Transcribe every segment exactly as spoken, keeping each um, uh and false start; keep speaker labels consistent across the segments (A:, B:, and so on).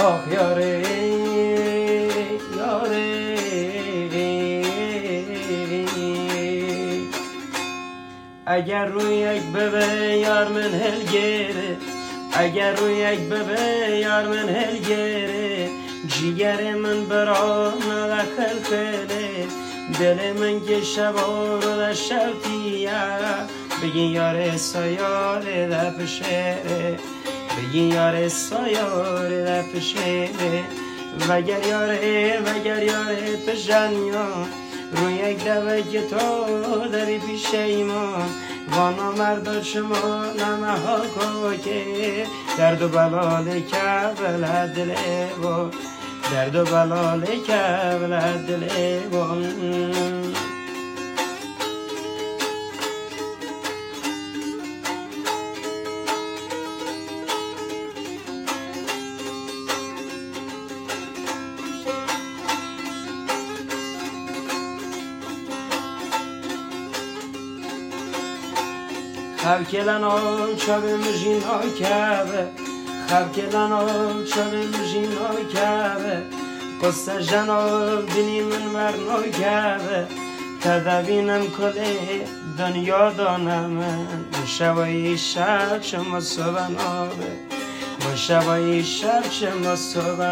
A: آخ یاره یاره اگر روی یک ببه یار من هل گیره اگر روی یک ببه یار من هل گیره جیگر من برا ندخل خیله دل من که شبا رو در شبتیه بگی یار سایاره در پشره بگی یار سایاره در پشره وگر یاره وگر یاره تو جنیا روی یک دبه که تو داری پیش ایمان وانا مردا شما نمه ها که درد و بلال کبل دل با درد و بلال کبل دل با خب کلن آم چاوه مجین ها کبه خب کلن آم چاوه مجین ها کبه قصه جناب دنی من مرنا کبه تدوینم کله دنیا دانم من شوایی شب شما صبح نابه با شوایی شب شما صبح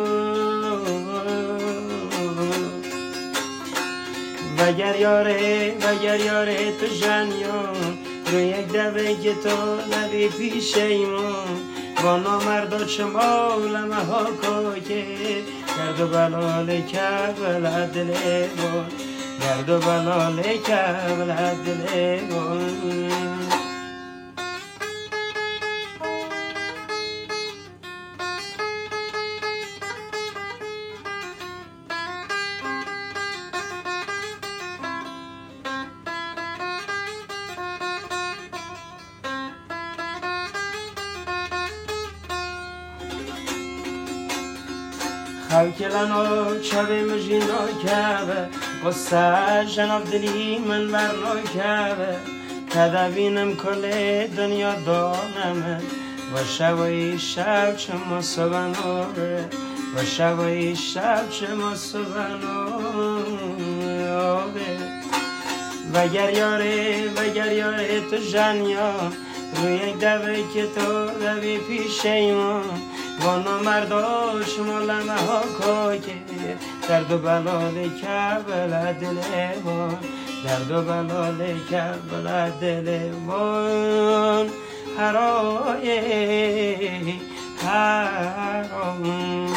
A: وگر یاره وگر یاره تو جنیان روی یک دبه که تو لبی پیش ایمان وانا مردا چما لمه ها که درد و بلال کبل دل بان درد و بلال کبل دل بان خب کلن آم چاوه مجین ها کبه قصه جناب دلی من برنا کبه تدوینم کل دنیا دانم و شبای شب چما صبح ناره و شبای شب چما صبح ناره وگر یاره وگر یاره تو جنیا روی یک دبه که تو دوی پیش ایمان وانا مردا شما لمه ها که درد و بلال کبل دل بان درد و بلال کبل دل بان هرای هرام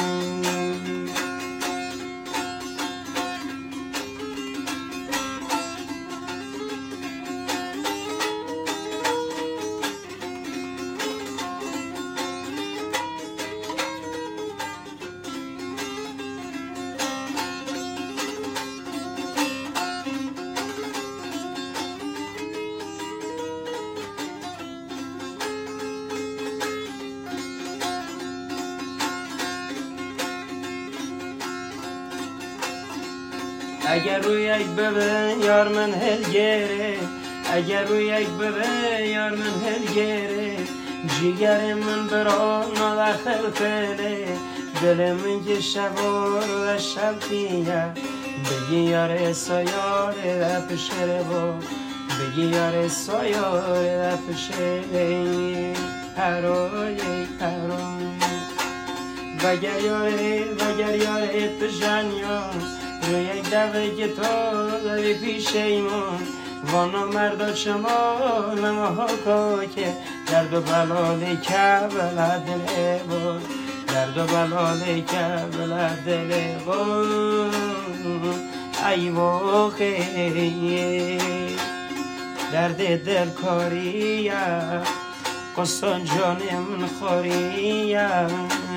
A: اگر روی یک ببه یار من هل گیره اگر روی یک ببه یار من هل گیره جیگر من برا ندخل خیله دل من که شبا رو در شبتیه بگی یار سایاره در پشره با بگی یار سایاره در پشره هرای هرای وگر یاره وگر یاره تو جنیا روی یک دبه که تو داری پیش ایمان وانا مردا چما لمه ها که درد و بلال کبل دل بان درد و بلال کبل دل بان ای واقعی درد دل کاریه قصان جان من خوریه